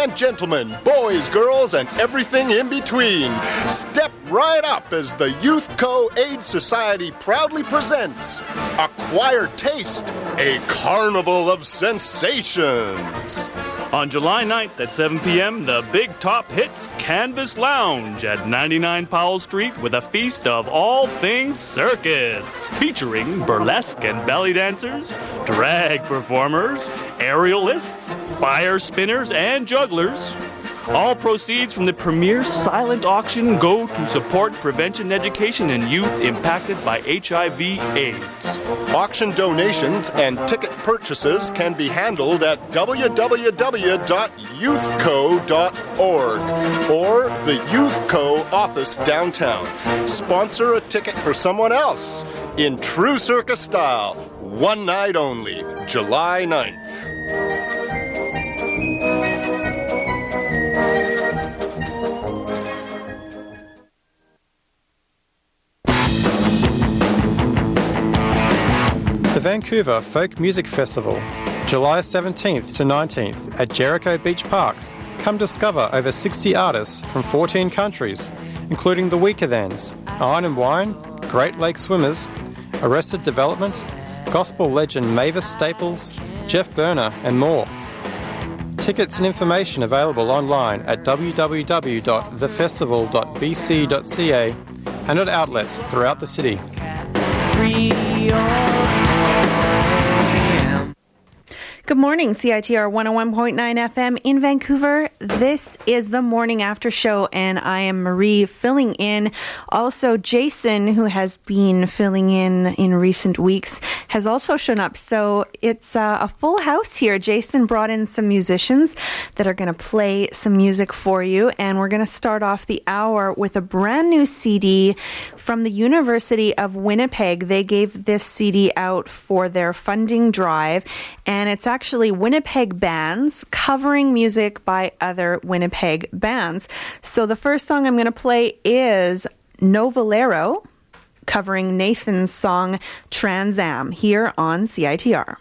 and gentlemen, boys, girls, and everything in between, step right up as the Youth Co. Aid Society proudly presents Acquired Taste, a carnival of sensations. On July 9th at 7 p.m., the Big Top hits Canvas Lounge at 99 Powell Street with a feast of all things circus, featuring burlesque and belly dancers, drag performers, aerialists, fire spinners, and jugglers. All proceeds from the premier silent auction go to support prevention education in youth impacted by HIV/AIDS. Auction donations and ticket purchases can be handled at www.youthco.org or the Youth Co. office downtown. Sponsor a ticket for someone else in true circus style. One night only, July 9th. The Vancouver Folk Music Festival, July 17th to 19th at Jericho Beach Park. Come discover over 60 artists from 14 countries, including the Weakerthans, Iron and Wine, Great Lake Swimmers, Arrested Development, gospel legend Mavis Staples, Jeff Berner, and more. Tickets and information available online at www.thefestival.bc.ca and at outlets throughout the city. Good morning, CITR 101.9 FM in Vancouver. This is the Morning After Show, and I am Marie filling in. Also, Jason, who has been filling in recent weeks, has also shown up. So it's a full house here. Jason brought in some musicians that are going to play some music for you, and we're going to start off the hour with a brand new CD from the University of Winnipeg. They gave this CD out for their funding drive, and it's actually Winnipeg bands covering music by other Winnipeg bands. So the first song I'm going to play is Novalero covering Nathan's song Trans Am here on CITR.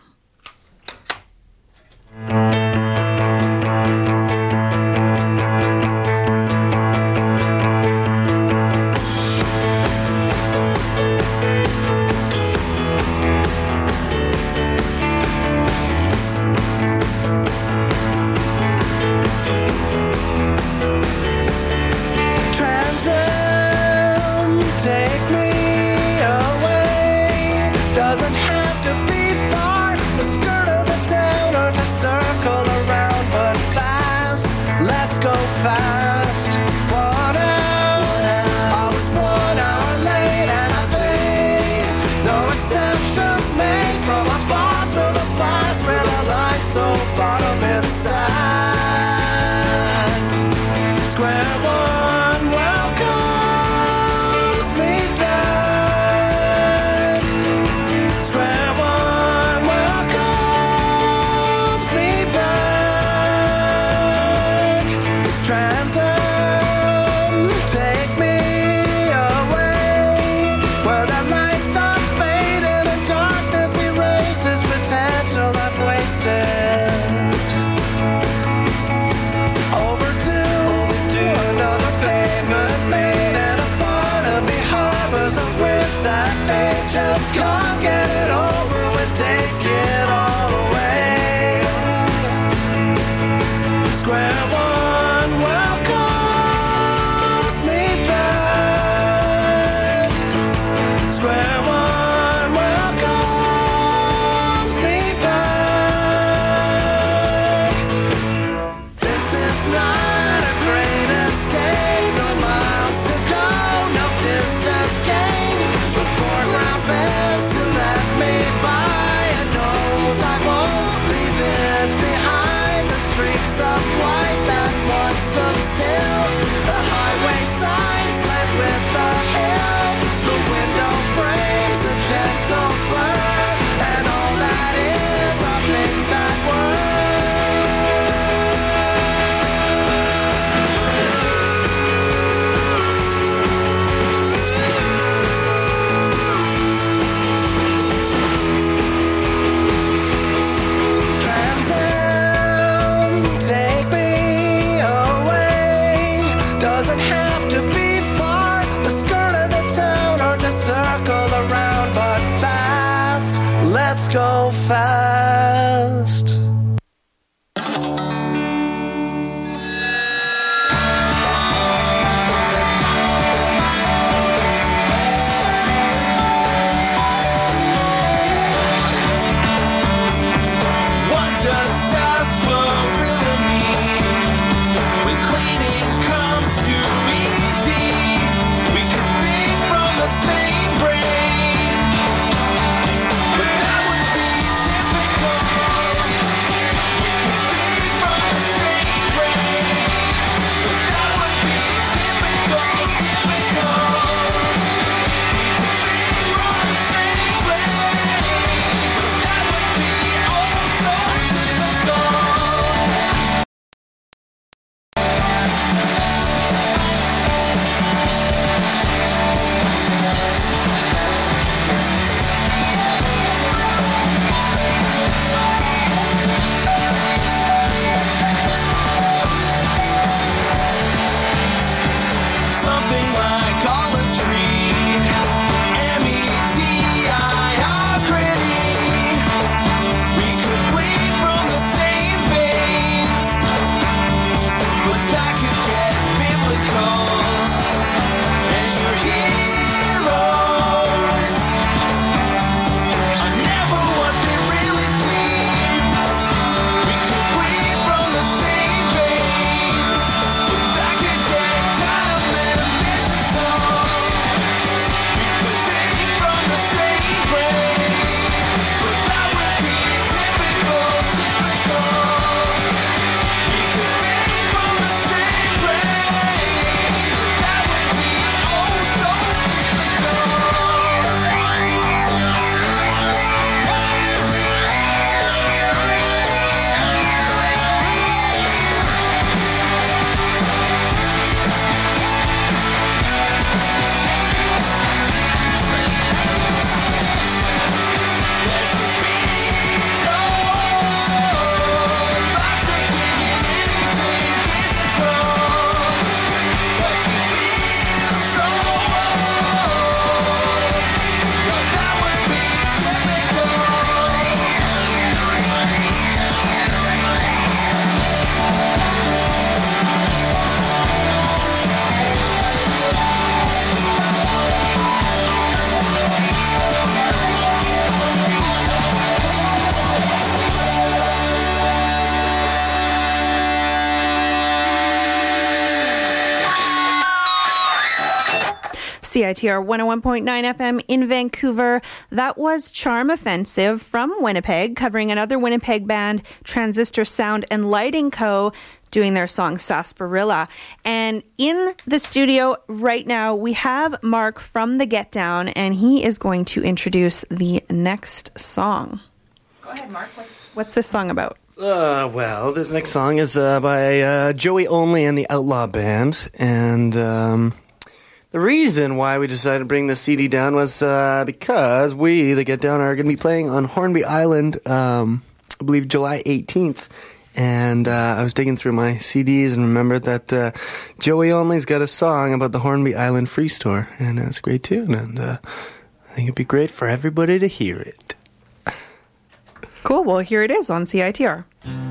CITR 101.9 FM in Vancouver. That was Charm Offensive from Winnipeg, covering another Winnipeg band, Transistor Sound and Lighting Co., doing their song Sarsaparilla. And in the studio right now, we have Mark from The Get Down, and he is going to introduce the next song. Go ahead, Mark. What's this song about? Well, this next song is by Joey Only and the Outlaw Band, and the reason why we decided to bring this CD down was because we, the Get Down, are going to be playing on Hornby Island, I believe July 18th, and I was digging through my CDs and remembered that Joey Only's got a song about the Hornby Island Free Store, and it's a great tune, and I think it'd be great for everybody to hear it. Cool. Well, here it is on CITR.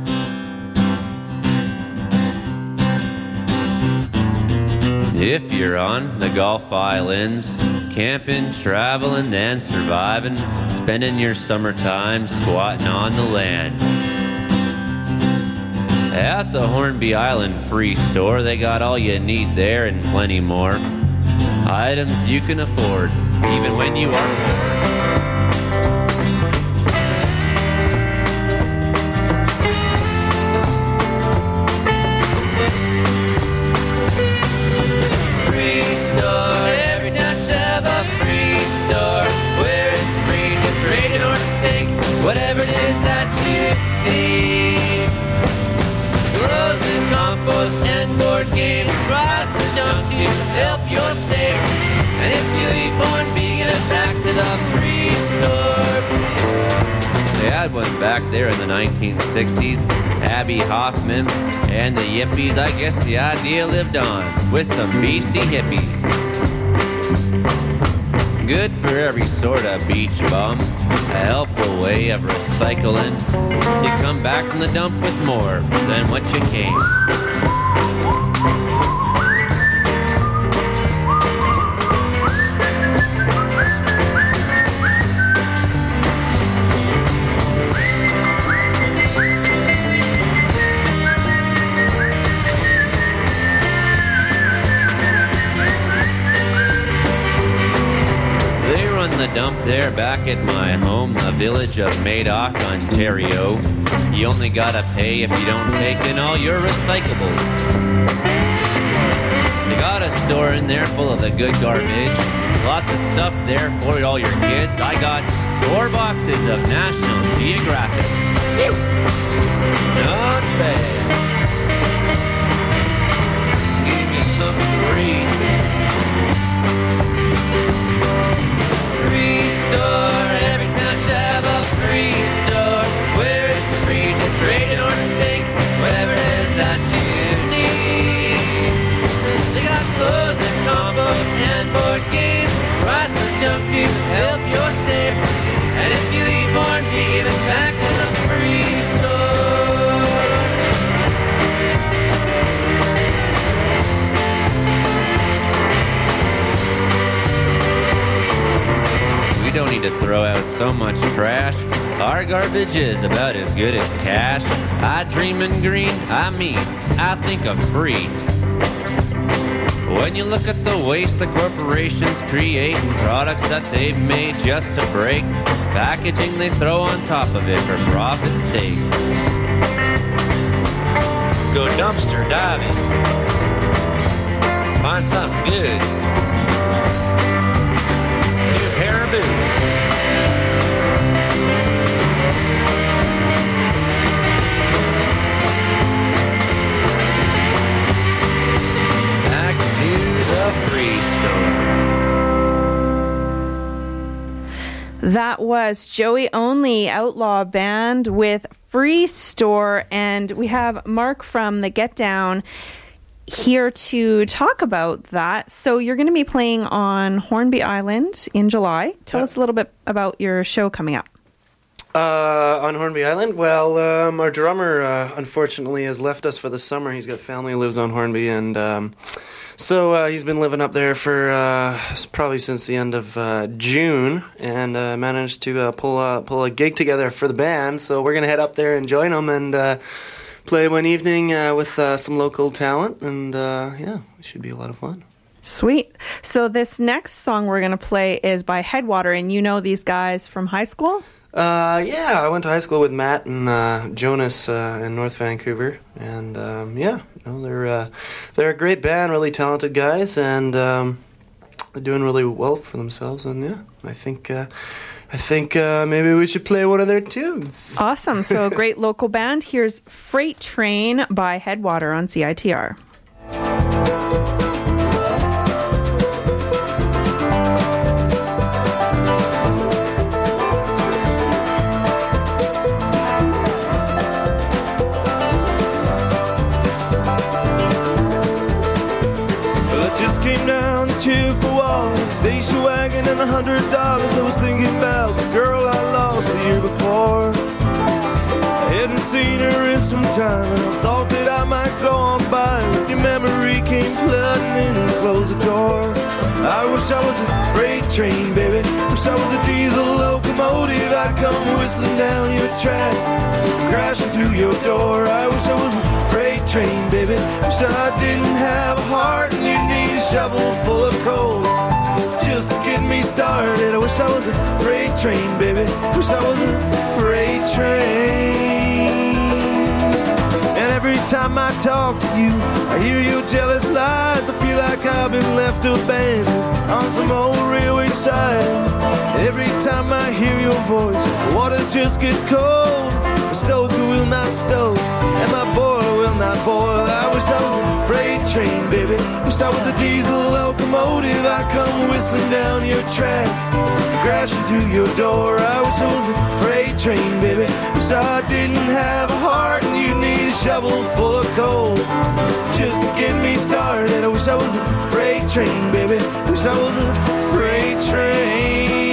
If you're on the Gulf Islands, camping, traveling, and surviving, spending your summertime squatting on the land. At the Hornby Island Free Store, they got all you need there and plenty more. Items you can afford, even when you are poor. Whatever it is that you need. Clothes and compost and board games, rice and junk to help your stay. And if you eat Hornby, give it back to the free store. They had one back there in the 1960s. Abby Hoffman and the Yippies, I guess the idea lived on with some BC hippies. Good for every sort of beach bum, a helpful way of recycling. You come back from the dump with more than what you came. The dump there back at my home, the village of Madoc, Ontario. You only gotta pay if you don't take in all your recyclables. They got a store in there full of the good garbage. Lots of stuff there for all your kids. I got 4 boxes of National Geographic. Not bad. Give me something to read. Free store, every town should have a free store, where it's free to trade or to take whatever it is that you need. They got clothes and compost and board games, rice and junk to help your stay. And if you eat Hornby, give it back to the free store. Don't need to throw out so much trash. Our garbage is about as good as cash. I dream in green, I think of free. When you look at the waste the corporations create and products that they've made just to break, packaging they throw on top of it for profit's sake. Go dumpster diving, find something good. Pair of boots. Back to the free store. That was Joey Only, Outlaw Band with Free Store, and we have Mark from The Get Down here to talk about that. So you're going to be playing on Hornby Island in July. Tell us a little bit about your show coming up. On Hornby Island? Well, our drummer, unfortunately, has left us for the summer. He's got family who lives on Hornby, and so he's been living up there for probably since the end of June, and managed to pull a gig together for the band. So we're going to head up there and join him and play one evening with some local talent, and yeah, it should be a lot of fun. Sweet. So this next song we're going to play is by Headwater, and you know these guys from high school? Yeah, I went to high school with Matt and Jonas in North Vancouver, and they're a great band, really talented guys, and they're doing really well for themselves. And yeah, I think maybe we should play one of their tunes. Awesome. So a great local band. Here's Freight Train by Headwater on CITR. Station wagon and $100. I was thinking about the girl I lost the year before. I hadn't seen her in some time, and I thought that I might go on by. But your memory came flooding in and closed the door. I wish I was a freight train, baby. Wish I was a diesel locomotive. I'd come whistling down your track, crashing through your door. I wish I was a freight train, baby. Wish I didn't have a heart and you'd need a shovel full of coal just to get me started. I wish I was a freight train, baby. Wish I was a freight train. And every time I talk to you, I hear your jealous lies. I feel like I've been left abandoned on some old railway side. Every time I hear your voice, the water just gets cold. The stoker will not stoke, and my boiler will not boil. I wish I was a freight train, baby. Wish I was a diesel locomotive. I come whistling down your track, crashing through your door. I wish I was a freight train, baby. Wish I didn't have a heart and you'd need a shovel full of coal just to get me started. I wish I was a freight train, baby. Wish I was a freight train.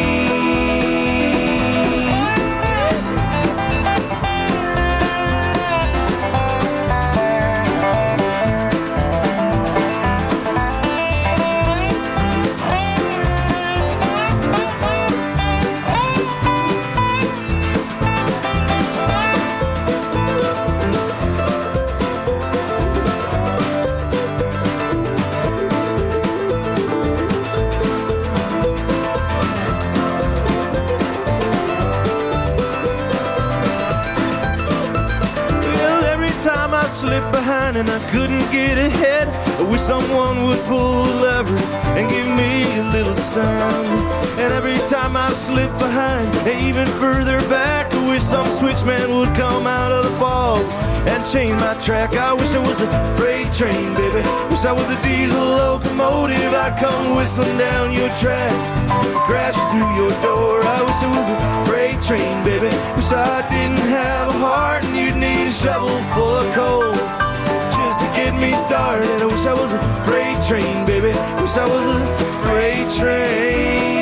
Slipped behind and I couldn't get ahead. I wish someone would pull the lever and give me a little sign. And every time I slip behind, even further back, I wish some switchman would come out of the fog and change my track. I wish I was a freight train, baby. Wish I was a diesel locomotive. I'd come whistling down your track, crashing through your door. I wish I was a freight train, baby. Wish I didn't have a heart and you'd need a shovel full of coal just to get me started. I wish I was a freight train, baby. Wish I was a freight train.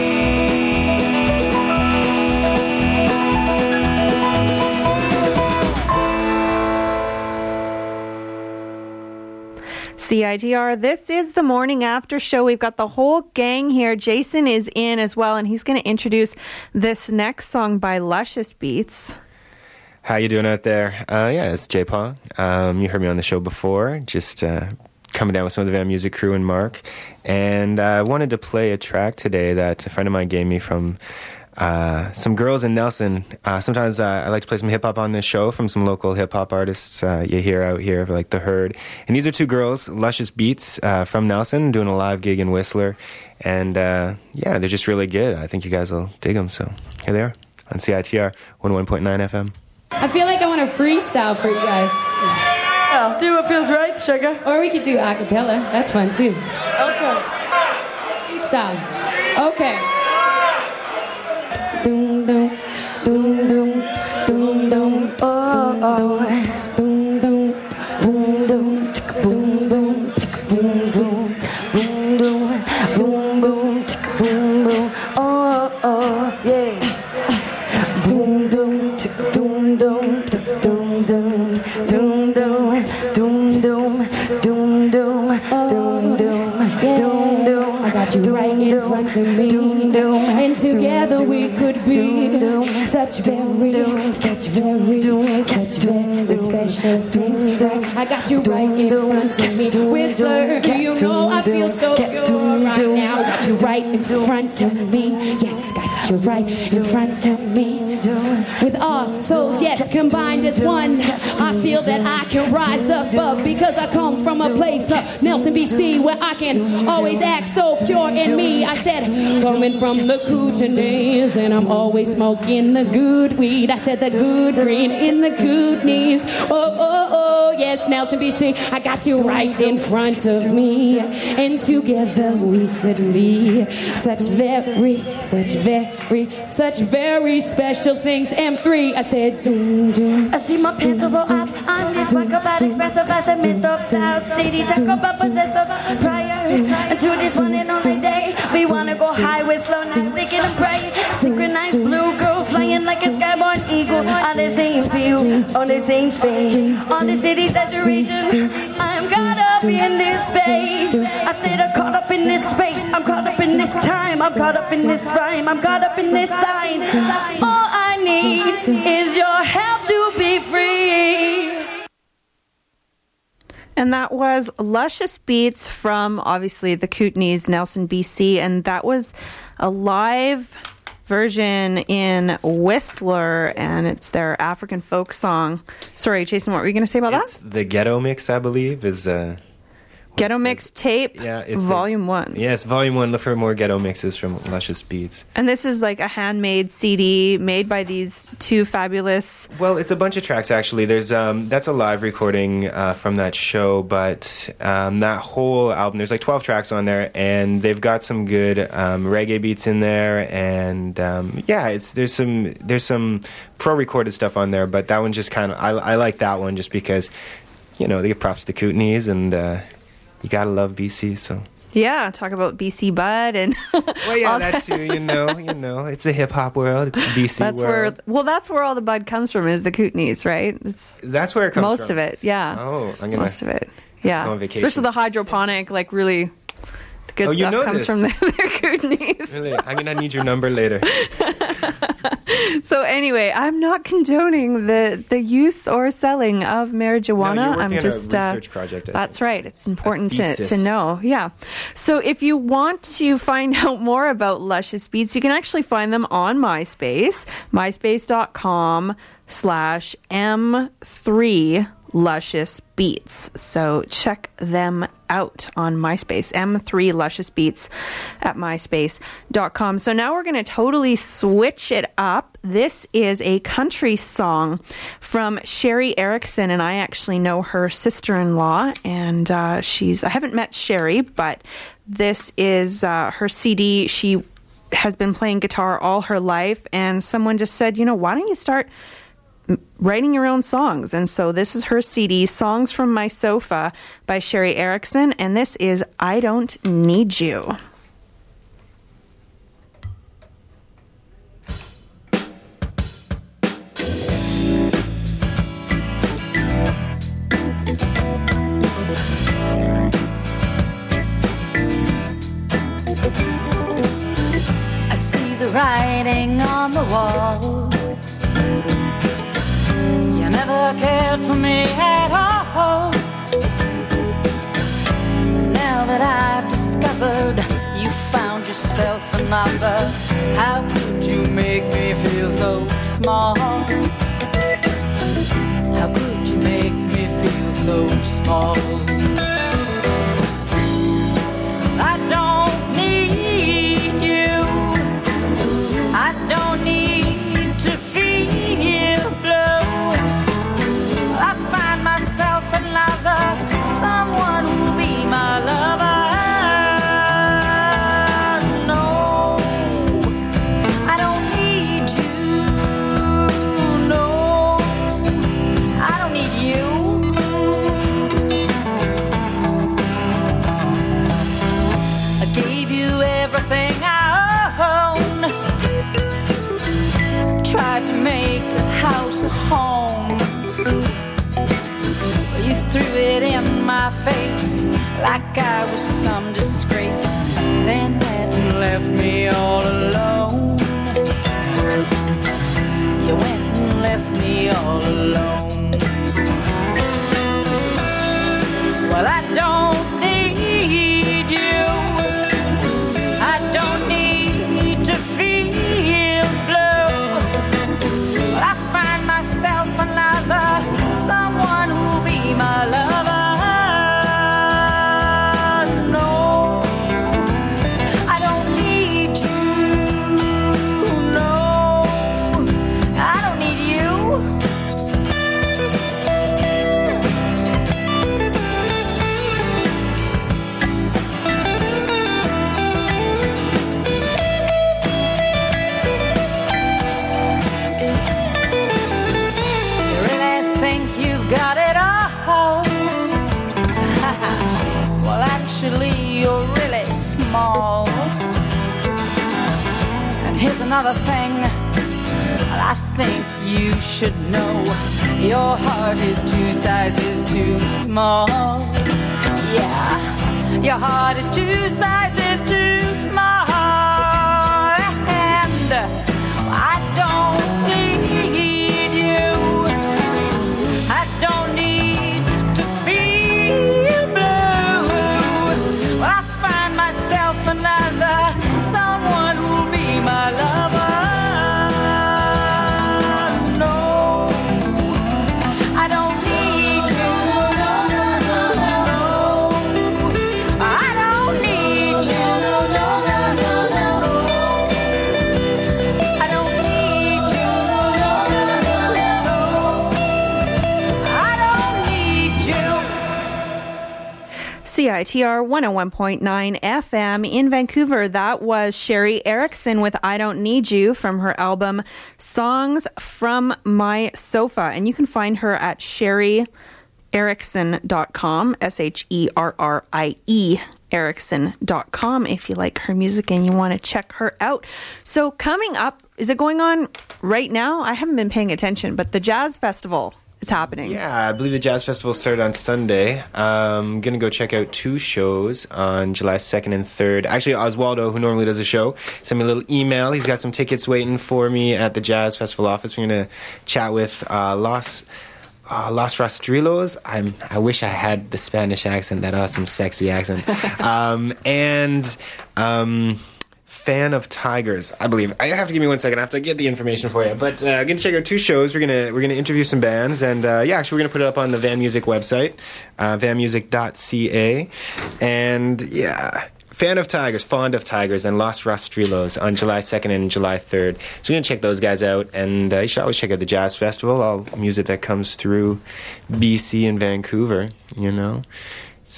CITR, this is the morning after show. We've got the whole gang here. Jason is in as well, and he's going to introduce this next song by Luscious Beats. How you doing out there? Yeah, it's J-Paw. You heard me on the show before, just coming down with some of the Van Music crew and Mark. And I wanted to play a track today that a friend of mine gave me from some girls in Nelson. Sometimes I like to play some hip-hop on this show from some local hip-hop artists you hear out here, like The Herd. And these are two girls, Luscious Beats from Nelson, doing a live gig in Whistler. And yeah, they're just really good. I think you guys will dig them. So here they are on CITR 101.9 FM. I feel like I want to freestyle for you guys. Oh, do what feels right, sugar. Or we could do a cappella. That's fun too. Okay. Freestyle. Okay. Doom doom doom doom doom doom oh oh doom doom boom doom boom boom boom boom boom boom boom boom boom boom oh oh yeah doom doom doom doom doom doom doom doom doom doom doom doom doom doom doom got you right in front of me. And together we could be such very special things. I got you right in front of me. Whistler, you know I feel so good right now. Got you right in front of me. Yes, got you right in front of me. With our souls, yes, combined as one, I feel that I can rise above because I come from a place, Nelson, BC, where I can always act so pure in me. I said, coming from the Kootenays, and I'm always smoking the good weed. I said the good green in the Kootenays. Oh, yes, Nelson, BC, I got you right in front of me, and together we could be such very special things. M3, I said, doom, doom. I see my pencil go up. I'm just like about expressive as a mist up South City. Talk about possessive prior to this one and only day. We wanna go high with slow nights, thinking and praying. Synchronized blue girl flying like a skyborn eagle on the same field, on the same space, on the city's saturation. I'm caught up in this space. I said I'm caught up in this space. I'm caught up in this time. I'm caught up in this rhyme. I'm caught up in this sign. All I need is your help to be free. And that was Luscious Beats from, obviously, the Kootenays, Nelson, BC. And that was a live version in Whistler, and it's their African folk song. Sorry, Jason, what were you going to say about It's the Ghetto Mix, I believe, is... Ghetto Mix Tape, it's Volume 1. Yes, Volume 1. Look for more Ghetto Mixes from Luscious Beats. And this is like a handmade CD made by these two fabulous... Well, it's a bunch of tracks, actually. There's that's a live recording from that show, but that whole album, there's like 12 tracks on there, and they've got some good reggae beats in there, and there's some pro-recorded stuff on there, but that one just kind of... I like that one just because, you know, they give props to Kootenays, and... you gotta love BC, so... Yeah, talk about BC Bud and... Well, yeah, that too, you know. It's a hip-hop world. It's a BC world. That's where all the bud comes from, is the Kootenays, right? That's where it comes from? Most of it, yeah. Oh, most of it, yeah. Go on vacation. Especially the hydroponic, like, really... The good stuff comes from their Kootenays. Really? I'm gonna need your number later. So anyway, I'm not condoning the use or selling of marijuana. No, you're working I'm just on a research project. That's right. It's important to know. Yeah. So if you want to find out more about Luscious Beats, you can actually find them on MySpace, myspace.com/M3 Luscious Beats. So check them out on MySpace, M3 Luscious Beats at myspace.com. So now we're going to totally switch it up. This is a country song from Sherry Erickson, and I actually know her sister-in-law, and I haven't met Sherry, but this is her CD. She has been playing guitar all her life, and someone just said, why don't you start writing your own songs? And so this is her CD, Songs from My Sofa by Sherry Erickson, and this is I Don't Need You. I see the writing on the wall. You never cared for me at all. Now that I've discovered you found yourself another, how could you make me feel so small? How could you make me feel so small? I don't need you. I don't need to feel blue. I find myself another, someone who'll be my lover. No, I don't need you. No, I don't need you. I gave you everything I own. Tried to make the house a home. You threw it in my face like I was some disgrace. then went and left me all alone. You went and left me all alone. Well, I don't need you. I don't need to feel blue. Well, I find myself another, someone who'll be my lover. No, I don't need you. No, I don't need you. You really think you've got it all? Well, actually, you're really small. And here's another thing I think you should know. Your heart is 2 sizes too small. Yeah, your heart is 2 sizes too small. And I don't need you. I don't need to feel blue. Well, I find myself another, someone who'll be my lover. No, I don't need you. No, I don't need you. I don't need you. I don't need you. CITR 101.9 FM in Vancouver. That was Sherry Erickson with I Don't Need You from her album Songs from My Sofa. And you can find her at sherryerickson.com, SHERRIE Erickson.com if you like her music and you want to check her out. So coming up, is it going on right now? I haven't been paying attention, but the Jazz Festival is happening. Yeah, I believe the Jazz Festival started on Sunday. I'm going to go check out 2 shows on July 2nd and 3rd. Actually, Oswaldo, who normally does a show, sent me a little email. He's got some tickets waiting for me at the Jazz Festival office. We're going to chat with Los Rastrillos. I wish I had the Spanish accent, that awesome, sexy accent. Fan of Tigers, I believe. I have to give me 1 second. I have to get the information for you. But I'm gonna check out 2 shows. We're gonna interview some bands, and actually we're gonna put it up on the Van Music website, vanmusic.ca, and Fan of Tigers, Fond of Tigers, and Los Rastrillos on July 2nd and July 3rd. So we're gonna check those guys out, and you should always check out the Jazz Festival. All music that comes through BC and Vancouver. You know, it's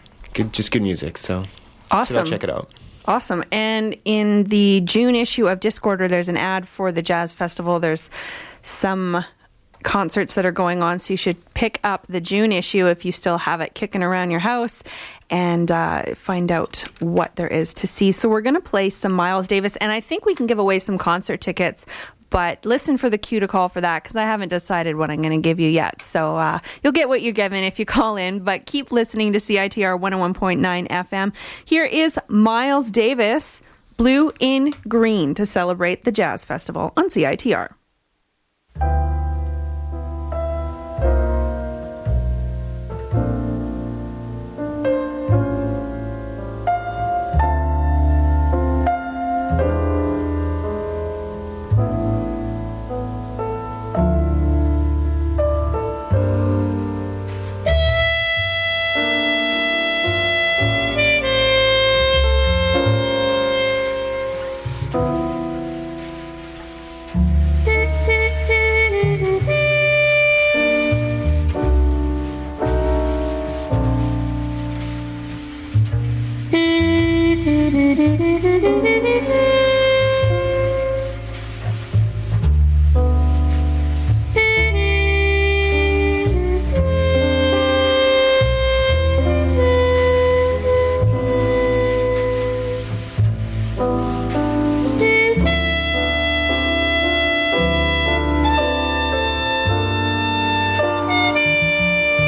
good music. So Awesome. check it out. Awesome. And in the June issue of Discorder, there's an ad for the Jazz Festival. There's some concerts that are going on, so you should pick up the June issue if you still have it kicking around your house and find out what there is to see. So we're going to play some Miles Davis, and I think we can give away some concert tickets, but listen for the cue to call for that, because I haven't decided what I'm going to give you yet. So you'll get what you're given if you call in, but keep listening to CITR 101.9 FM. Here is Miles Davis, Blue in Green, to celebrate the Jazz Festival on CITR.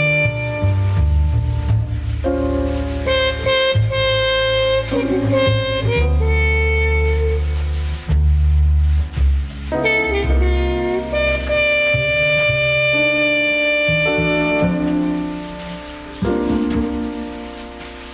Thank you.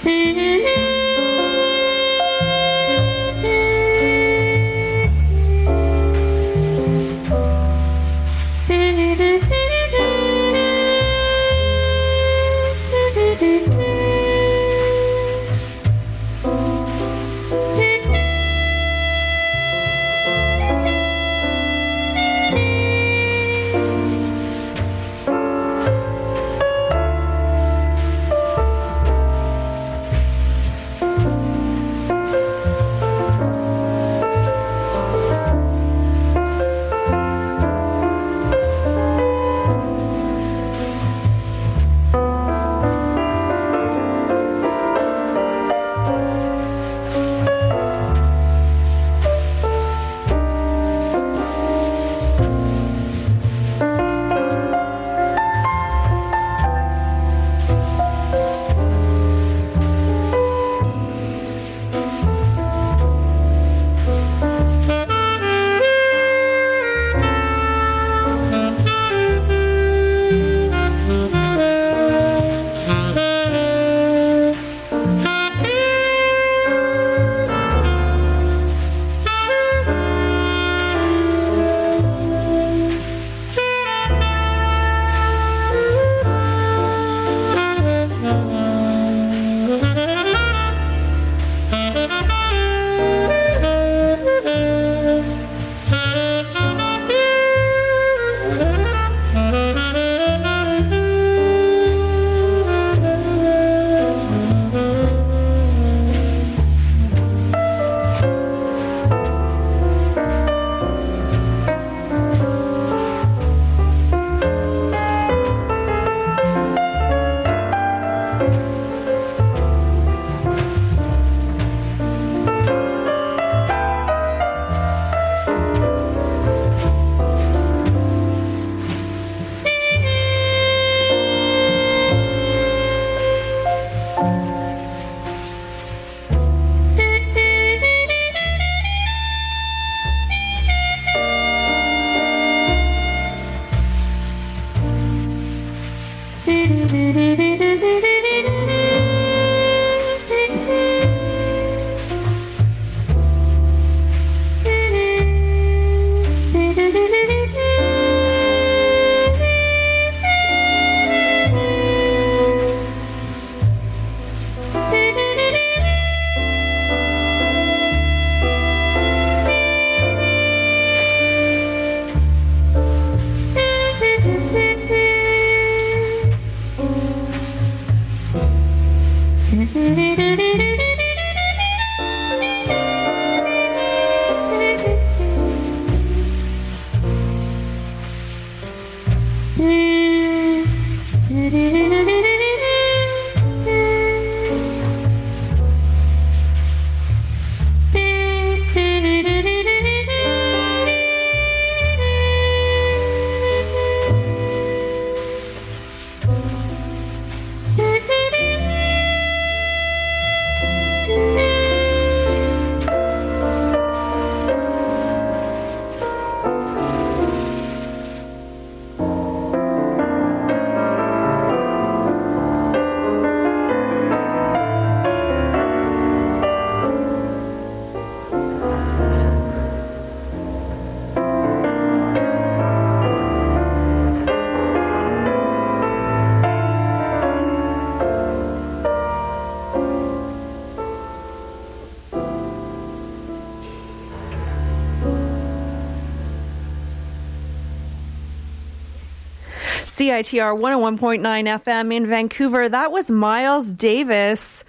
CITR 101.9 FM in Vancouver. That was Miles Davis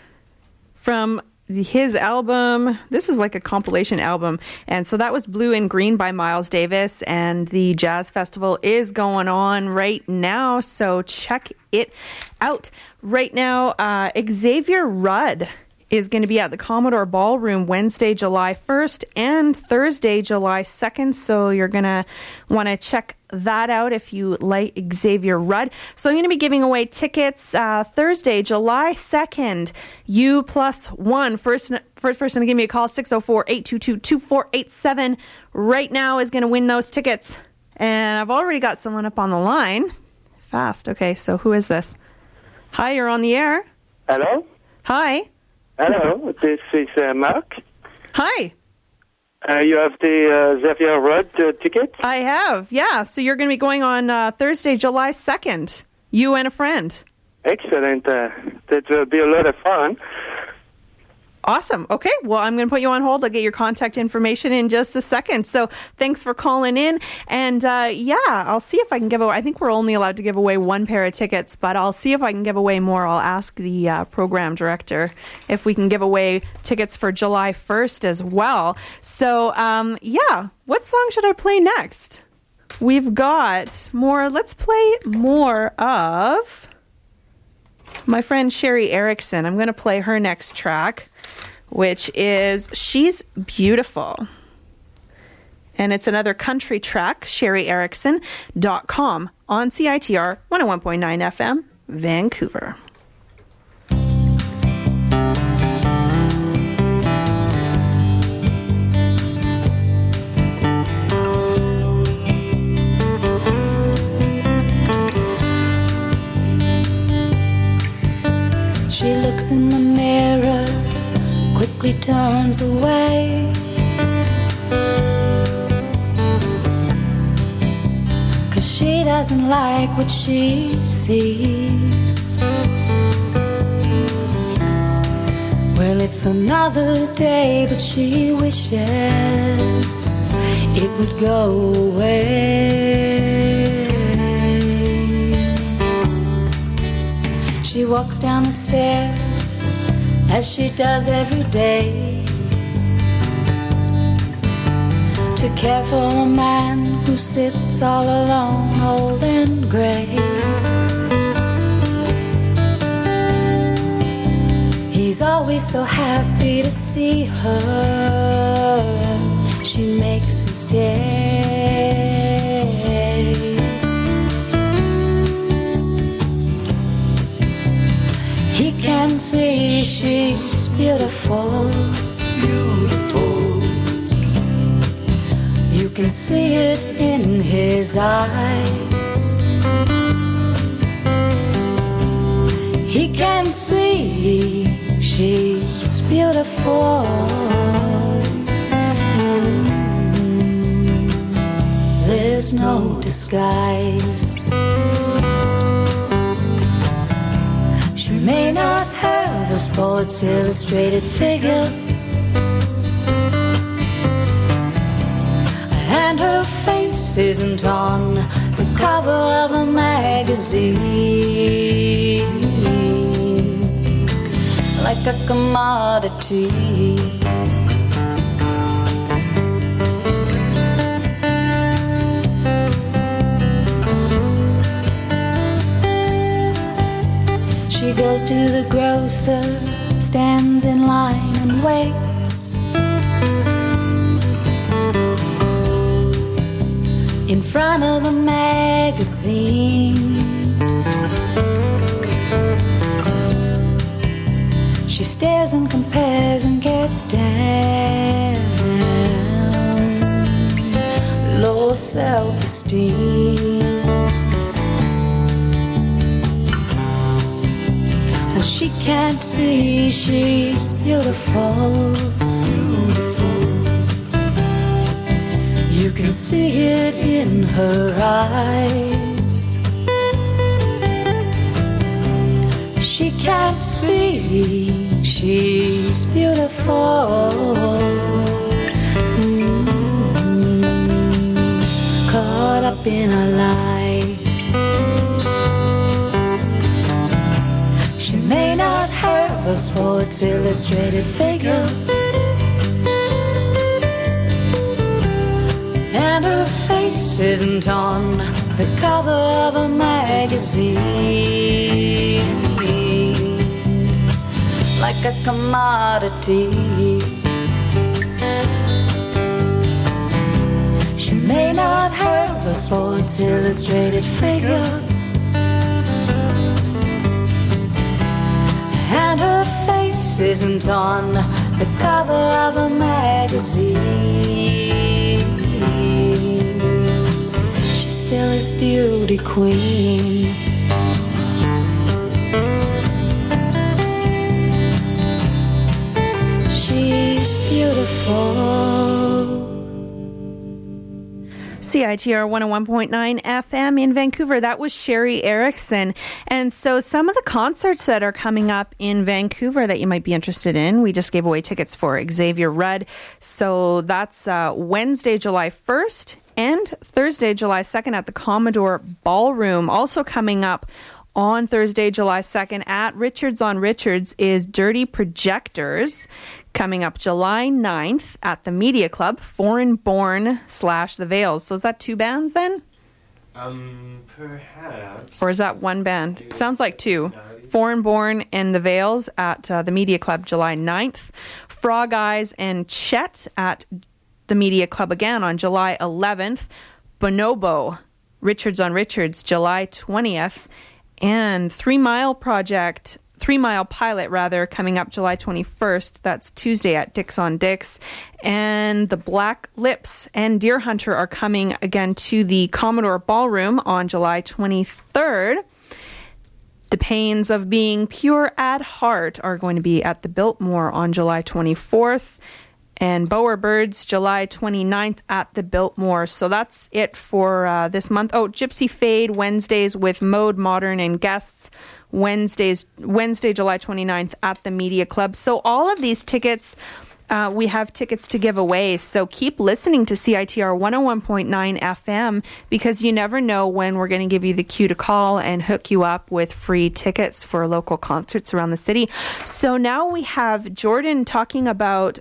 from his album. This is like a compilation album. And so that was Blue and Green by Miles Davis. And the Jazz Festival is going on right now. So check it out. Right now, Xavier Rudd is going to be at the Commodore Ballroom Wednesday, July 1st and Thursday, July 2nd. So you're going to want to check that out if you like Xavier Rudd. So I'm going to be giving away tickets Thursday, July 2nd. U+1. First person to give me a call, 604-822-2487 right now is going to win those tickets. And I've already got someone up on the line. Fast. Okay, so who is this? Hi, you're on the air. Hello? Hi. Hello, this is Mark. Hi. You have the Xavier Rudd ticket? I have, yeah. So you're going to be going on Thursday, July 2nd. You and a friend. Excellent. That will be a lot of fun. Awesome. Okay. Well, I'm going to put you on hold. I'll get your contact information in just a second. So thanks for calling in. And I'll see if I can give away. I think we're only allowed to give away one pair of tickets, but I'll see if I can give away more. I'll ask the program director if we can give away tickets for July 1st as well. So, what song should I play next? We've got more. Let's play more of my friend Sherry Erickson. I'm going to play her next track, which is She's Beautiful. And it's another country track, sherryerickson.com on CITR 101.9 FM, Vancouver. She looks in the mirror, quickly turns away. Cause she doesn't like what she sees. Well, it's another day, but she wishes it would go away. She walks down the stairs as she does every day to care for a man who sits all alone, old and gray. He's always so happy to see her. She makes his day. He can see she's beautiful. Beautiful. You can see it in his eyes. He can see she's beautiful. There's no disguise. She may not have a Sports Illustrated figure, and her face isn't on the cover of a magazine like a commodity. She goes to the grocer, stands in line and waits in front of the magazines. She stares and compares and gets down. Low self-esteem. Well, she can't see she's beautiful. You can see it in her eyes. She can't see she's beautiful. Caught up in a lie. She may not have a Sports Illustrated figure, and her face isn't on the cover of a magazine like a commodity. She may not have a Sports Illustrated figure, and her face isn't on the cover of a magazine. She still is beauty queen. fall. CITR 101.9 FM in Vancouver. That was Sherry Erickson. And so some of the concerts that are coming up in Vancouver that you might be interested in, we just gave away tickets for Xavier Rudd. So that's Wednesday, July 1st and Thursday, July 2nd at the Commodore Ballroom. Also coming up on Thursday, July 2nd at Richards on Richards is Dirty Projectors. Coming up July 9th at the Media Club, Foreign Born / The Veils. So is that two bands then? Perhaps. Or is that one band? It sounds like two. Foreign Born and The Veils at the Media Club July 9th. Frog Eyes and Chet at the Media Club again on July 11th. Bonobo, Richards on Richards, July 20th. And 3 Mile Pilot, coming up July 21st. That's Tuesday at Dick's on Dick's. And the Black Lips and Deer Hunter are coming again to the Commodore Ballroom on July 23rd. The Pains of Being Pure at Heart are going to be at the Biltmore on July 24th. And Bowerbirds, July 29th at the Biltmore. So that's it for this month. Oh, Gypsy Fade, Wednesdays with Mode Modern and guests. Wednesday, July 29th at the Media Club. So all of these tickets, we have tickets to give away. So keep listening to CITR 101.9 FM because you never know when we're going to give you the cue to call and hook you up with free tickets for local concerts around the city. So now we have Jordan talking about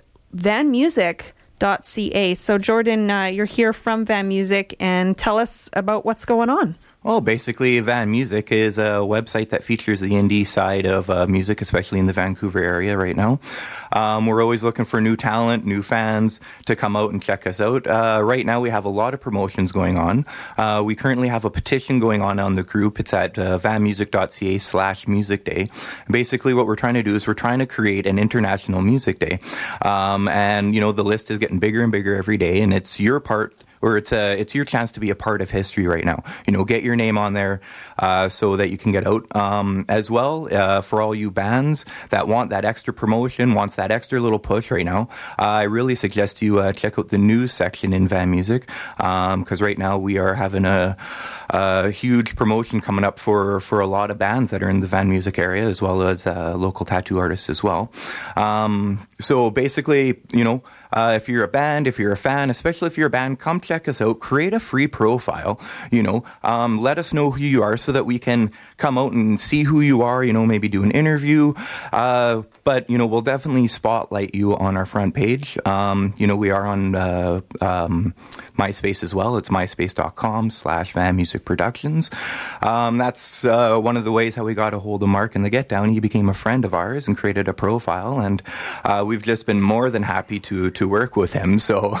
vanmusic.ca. So Jordan, you're here from Van Music, and tell us about what's going on. Well, basically, Van Music is a website that features the indie side of music, especially in the Vancouver area right now. We're always looking for new talent, new fans to come out and check us out. Right now, we have a lot of promotions going on. We currently have a petition going on the group. It's at vanmusic.ca/music day. Basically, what we're trying to do is we're trying to create an international music day. And, you know, the list is getting bigger and bigger every day, and it's your part. Or it's your chance to be a part of history right now. You know, get your name on there so that you can get out. As well, for all you bands that want that extra promotion, wants that extra little push right now, I really suggest you check out the news section in Van Music because right now we are having a huge promotion coming up for a lot of bands that are in the Van Music area as well as local tattoo artists as well. So basically, you know, if you're a band, if you're a fan, especially if you're a band, come check us out. Create a free profile, you know. Let us know who you are so that we can come out and see who you are, you know, maybe do an interview. But, you know, we'll definitely spotlight you on our front page. You know, we are on MySpace as well. It's myspace.com/Van Music Productions. That's one of the ways how we got a hold of Mark and the Get Down. He became a friend of ours and created a profile, and we've just been more than happy to work with him. So,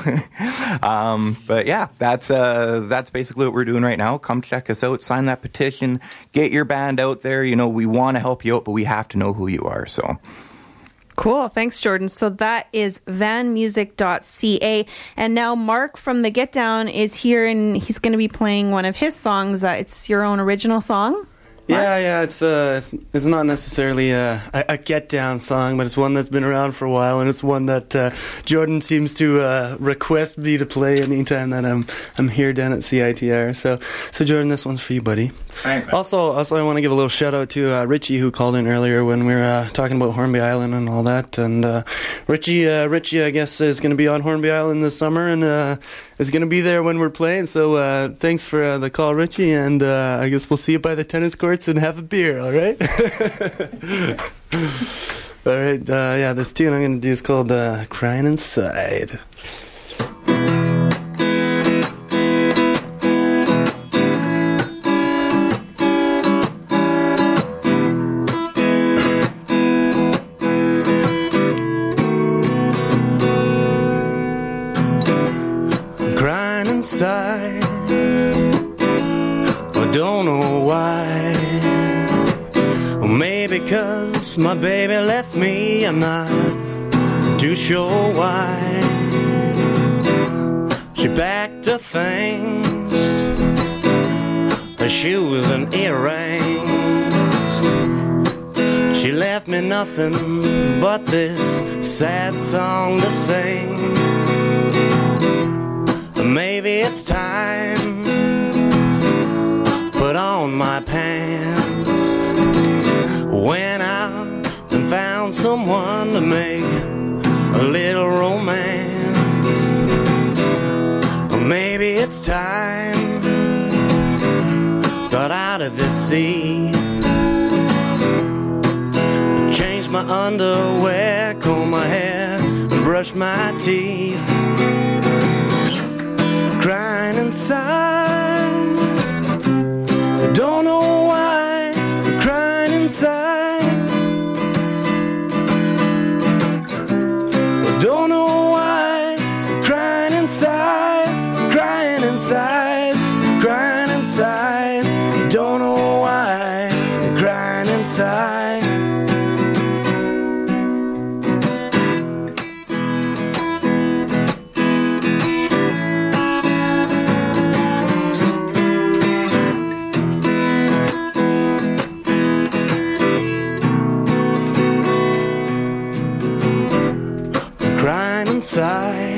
but yeah, that's basically what we're doing right now. Come check us out, sign that petition, get your band out there. You know, we want to help you out, but we have to know who you are. So. Cool. Thanks, Jordan. So that is vanmusic.ca. And now Mark from the Get Down is here, and he's going to be playing one of his songs. It's your own original song? Yeah, it's not necessarily a Get Down song, but it's one that's been around for a while, and it's one that Jordan seems to request me to play anytime that I'm here down at CITR. So Jordan, this one's for you, buddy. Thanks, man. Also, I want to give a little shout out to Richie, who called in earlier when we were talking about Hornby Island and all that. And Richie, I guess, is going to be on Hornby Island this summer, and is going to be there when we're playing. So thanks for the call, Richie, and I guess we'll see you by the tennis courts and have a beer. All right. All right. Yeah, this tune I'm going to do is called "Crying Inside." My baby left me, I'm not too sure why. She packed her things, her shoes and earrings. She left me nothing but this sad song to sing. Maybe it's time, put on my pants, went out and found someone to make a little romance. Maybe it's time, got out of this sea, changed my underwear, comb my hair, and brush my teeth. Crying inside, don't know why, crying inside. Don't know why, crying inside, crying inside, crying inside. Don't know why, crying inside. Inside,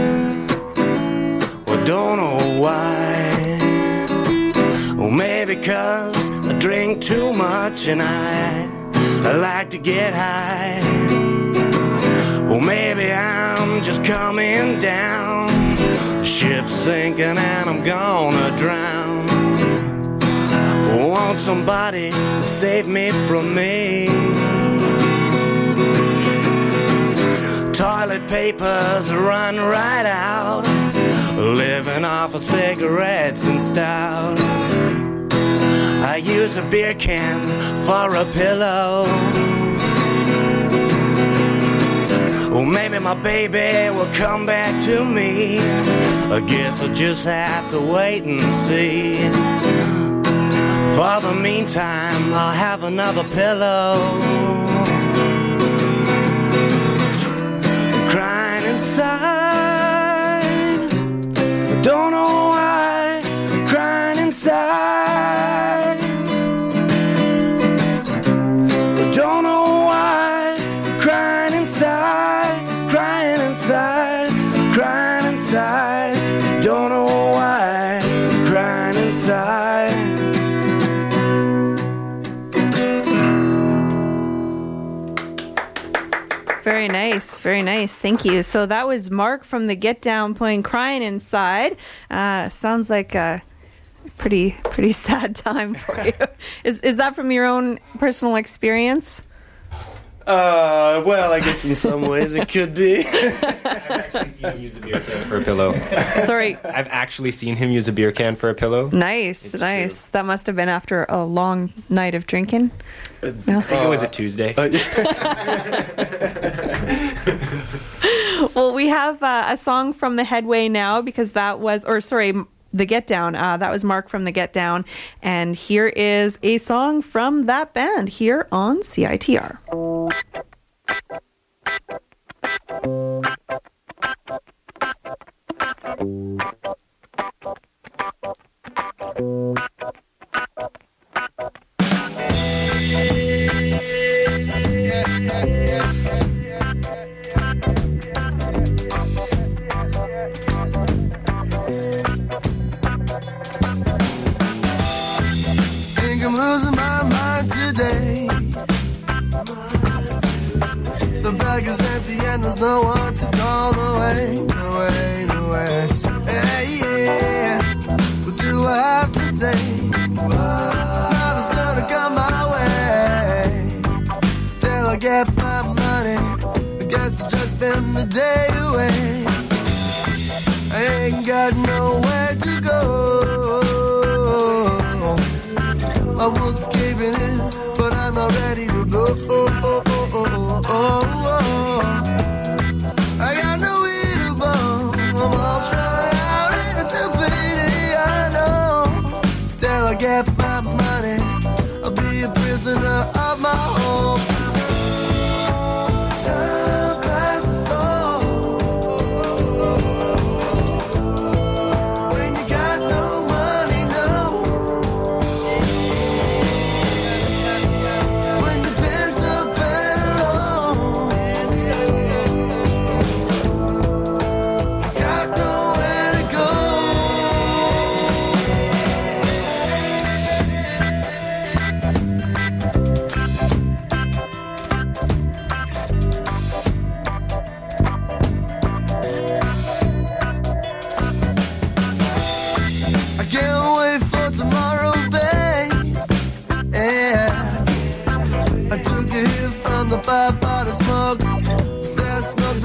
well, don't know why. Well, maybe 'cause I drink too much and I like to get high. Well, maybe I'm just coming down, ship's sinking and I'm gonna drown. Want somebody to save me from me. Toilet papers run right out, living off of cigarettes and stout. I use a beer can for a pillow. Well, maybe my baby will come back to me. I guess I'll just have to wait and see. For the meantime, I'll have another pillow. Crying inside, don't know why, crying inside. Don't know why, crying inside, crying inside, crying inside. Don't know why, crying inside. Very nice. Very nice. Thank you. So that was Mark from the Get Down playing Crying Inside. Sounds like a pretty sad time for you. Is that from your own personal experience? Well, I guess in some ways it could be. I've actually seen him use a beer can for a pillow. Sorry. I've actually seen him use a beer can for a pillow. Nice, It's nice. True. That must have been after a long night of drinking. I think it was a Tuesday. Well, we have a song from the Headway now because that was, the Get Down. That was Mark from the Get Down. And here is a song from that band here on CITR. Think I'm losing my mind today. The bag is empty and there's no one to call. No way, no way, no way. Hey, yeah. What do I have to say? Nothing's gonna come my way till I get my money. I guess I'll just spend the day away. I ain't got nowhere to go. My wood's caving in, but I'm not ready to go. I got no way to go. I'm all strung out in a stupidity, I know. Till I get my money, I'll be a prisoner of my home. Time passes slow when you got no money, no. When you're pent up and alone,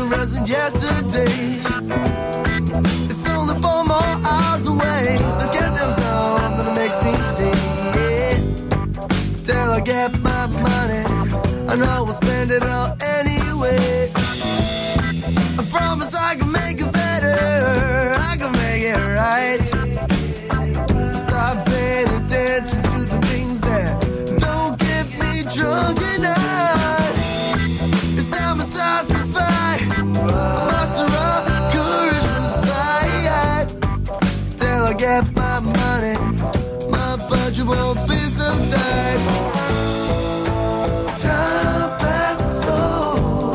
the rest of yesterday. It's only 4 more hours away. The countdown's on, and it makes me sing. Till I get my money, I know I'll spend it all anyway. I promise I can make it better. I can make it right. Stop paying attention to the things that don't get me drunk enough. It's time to start the fight. Muster up courage from spite. Till I get my money, my budget won't be so tight. Time passes slow.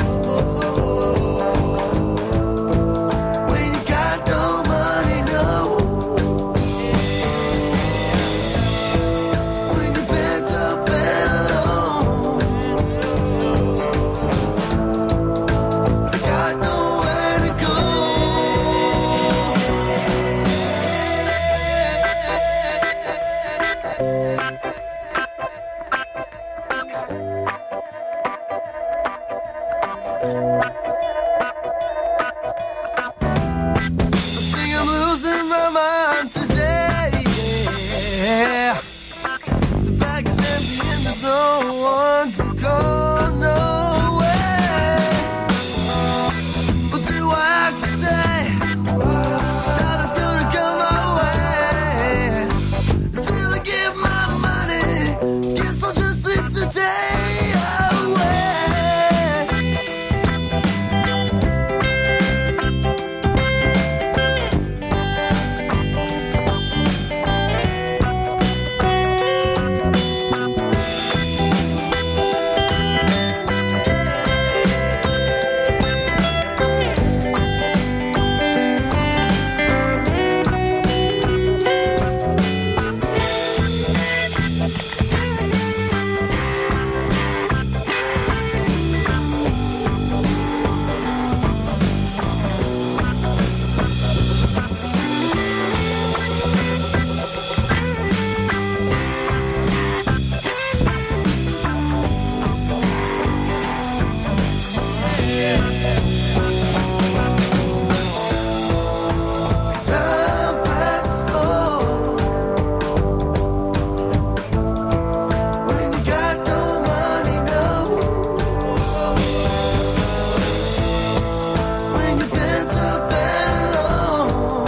When you got no money, no. When you're bent up and alone. I got nowhere to go. I think I'm losing my mind today. Yeah. The bag is empty and there's no one to call, nowhere. What do I have to say? Nothing's gonna come my way. Until I get my money, guess I'll just sleep the day away. Time passes slow. When you got no money, no. When you're bent up and alone.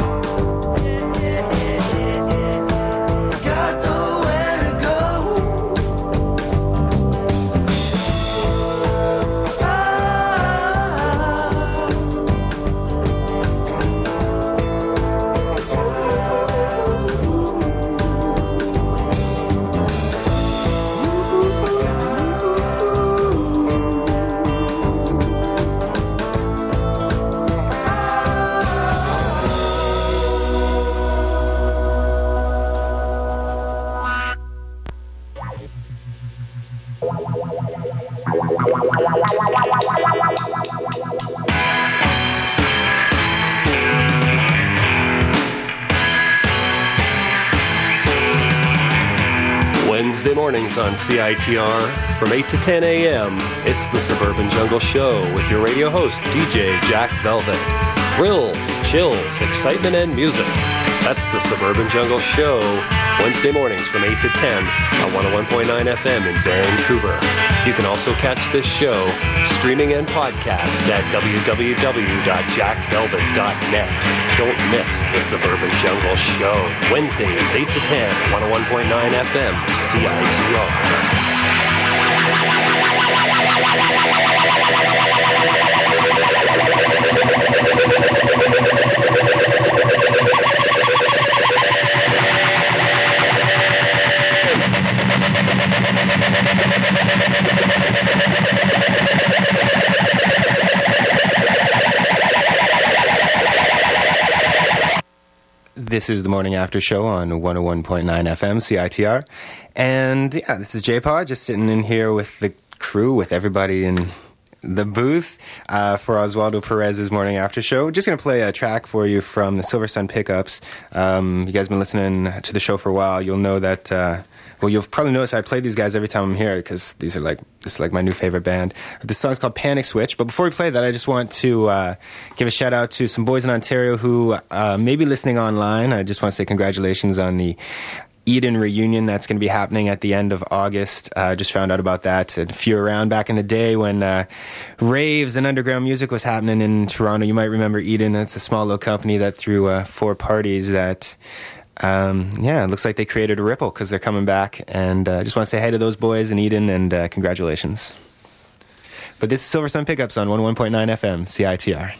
Got nowhere to go. Wednesday mornings on CITR from 8 to 10 a.m. It's the Suburban Jungle Show with your radio host, DJ Jack Velvet. Thrills, chills, excitement, and music. That's the Suburban Jungle Show, Wednesday mornings from 8 to 10 on 101.9 FM in Vancouver. You can also catch this show streaming and podcast at www.jackvelvet.net. Don't miss the Suburban Jungle Show, Wednesdays 8 to 10, 101.9 FM, CITR. This is the Morning After Show on 101.9 FM, CITR. And yeah, this is J-Pod, just sitting in here with the crew, with everybody in the booth for Oswaldo Perez's Morning After Show. Just going to play a track for you from the Silver Sun Pickups. You guys been listening to the show for a while. You'll know that, well, you'll probably notice I play these guys every time I'm here because this is like my new favorite band. This song's called Panic Switch. But before we play that, I just want to give a shout out to some boys in Ontario who may be listening online. I just want to say congratulations on the Eden reunion that's going to be happening at the end of August. Just found out about that. If you're around back in the day when raves and underground music was happening in Toronto, you might remember Eden. That's a small little company that threw 4 parties that, it looks like they created a ripple because they're coming back. And I just want to say hi to those boys in Eden and congratulations. But this is Silver Sun Pickups on 101.9 FM, CITR.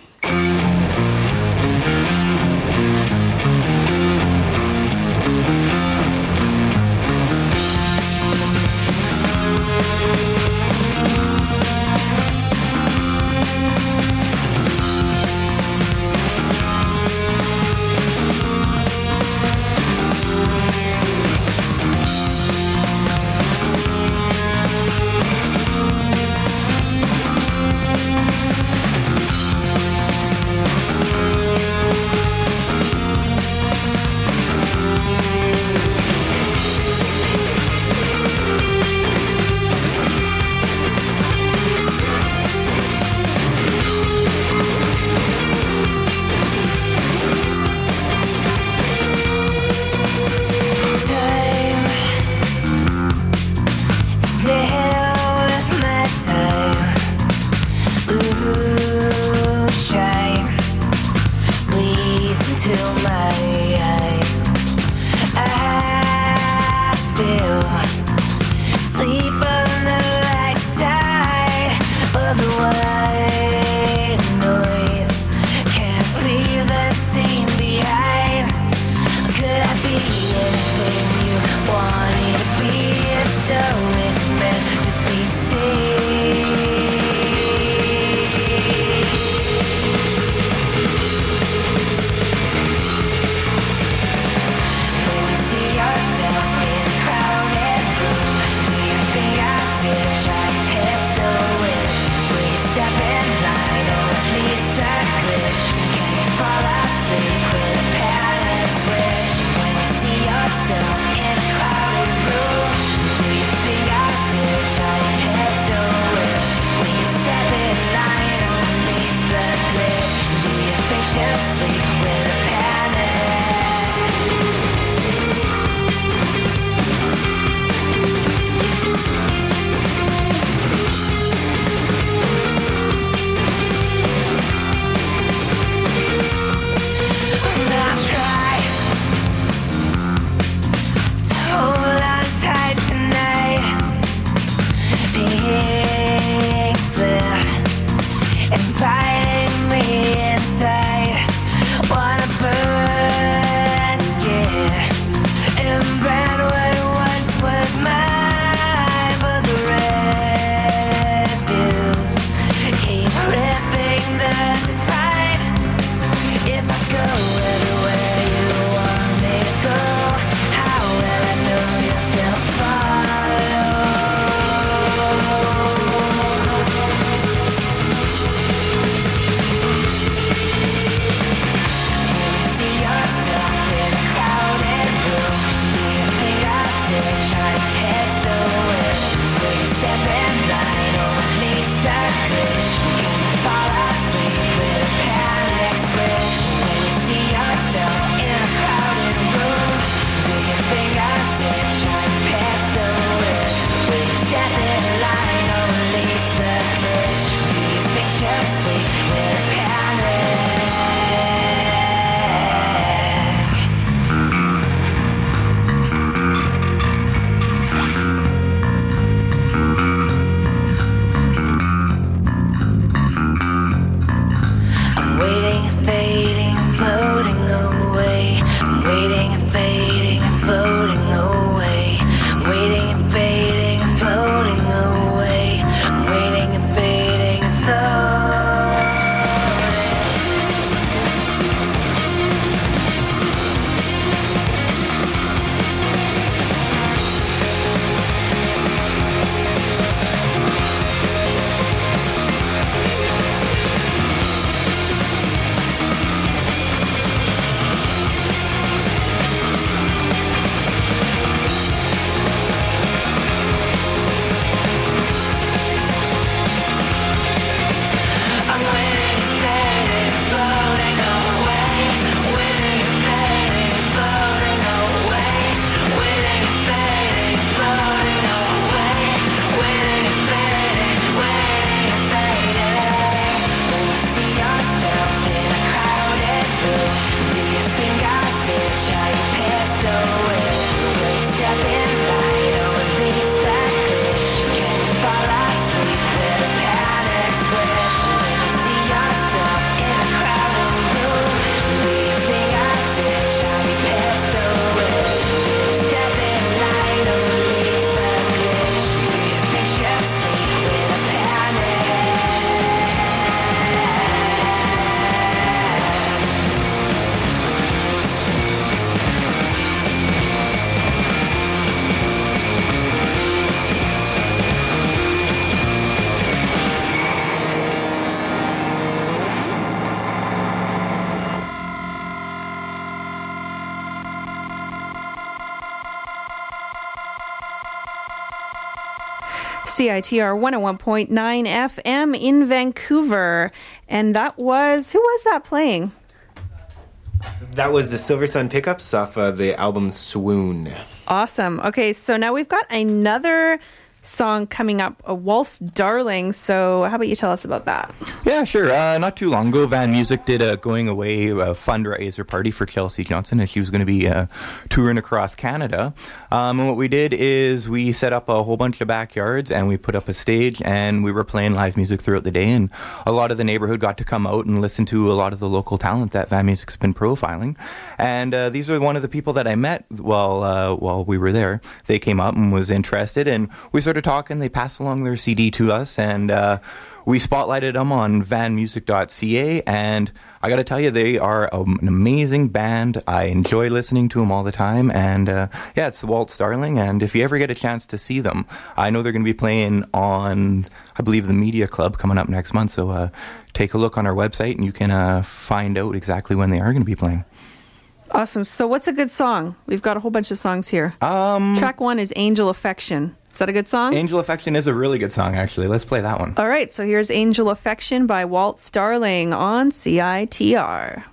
CITR 101.9 FM in Vancouver. And that was, who was that playing? That was the Silver Sun Pickups off of the album Swoon. Awesome. Okay, so now we've got another song coming up, a Waltz Darling. So how about you tell us about that? Yeah, sure. Not too long ago, Van Music did a going away fundraiser party for Chelsea Johnson, and she was going to be touring across Canada. And what we did is we set up a whole bunch of backyards, and we put up a stage, and we were playing live music throughout the day. And a lot of the neighborhood got to come out and listen to a lot of the local talent that Van Music's been profiling. And these are one of the people that I met while we were there. They came up and was interested, and we started talking. They passed along their CD to us, and we spotlighted them on vanmusic.ca, and I got to tell you, they are an amazing band. I enjoy listening to them all the time, and yeah, it's the Waltz Darling, and if you ever get a chance to see them, I know they're going to be playing on, I believe, the Media Club coming up next month, so take a look on our website, and you can find out exactly when they are going to be playing. Awesome. So what's a good song? We've got a whole bunch of songs here. Track one is Angel Affection. Is that a good song? Angel Affection is a really good song, actually. Let's play that one. All right, so here's Angel Affection by Waltz Darling on CITR.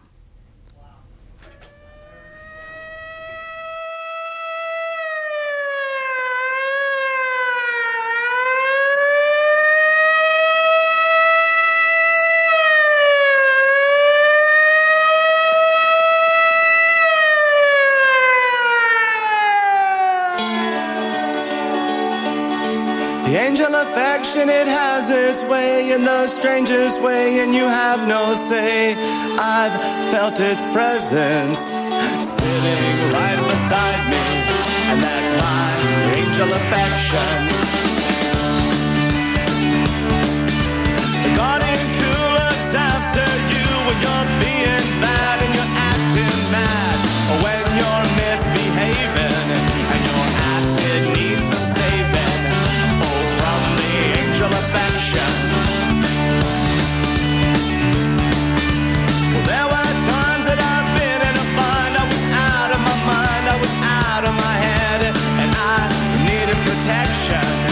The angel affection, it has its way in the strangest way, and you have no say. I've felt its presence sitting right beside me, and that's my angel affection. The garden cool looks after you when you're being bad and you're acting mad, or when you're misbehaving and your acid needs some saving. Affection. Well, there were times that I've been in a bind. I was out of my mind, I was out of my head, and I needed protection.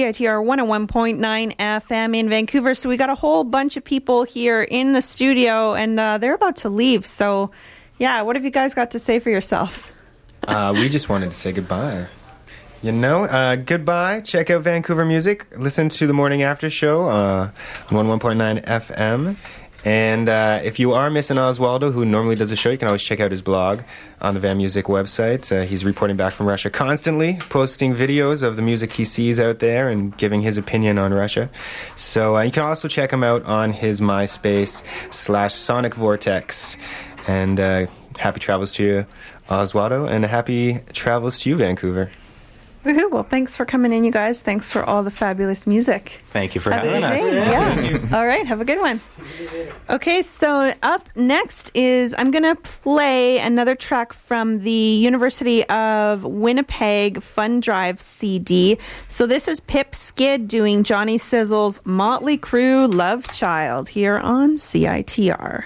CITR 101.9 FM in Vancouver. So we got a whole bunch of people here in the studio, and they're about to leave. So, yeah, what have you guys got to say for yourselves? We just wanted to say goodbye. Goodbye. Check out Vancouver Music. Listen to the Morning After Show on 101.9 FM. And if you are missing Oswaldo, who normally does the show, you can always check out his blog on the Van Music website. He's reporting back from Russia constantly, posting videos of the music he sees out there and giving his opinion on Russia. So you can also check him out on his MySpace /Sonic Vortex. And happy travels to you, Oswaldo, and happy travels to you, Vancouver. Woohoo. Well, thanks for coming in, you guys. Thanks for all the fabulous music. Thank you for having us. Yeah. All right. Have a good one. Okay, so up next is I'm going to play another track from the University of Winnipeg Fun Drive CD. So this is Pip Skid doing Johnny Sizzle's Motley Crue Love Child here on CITR.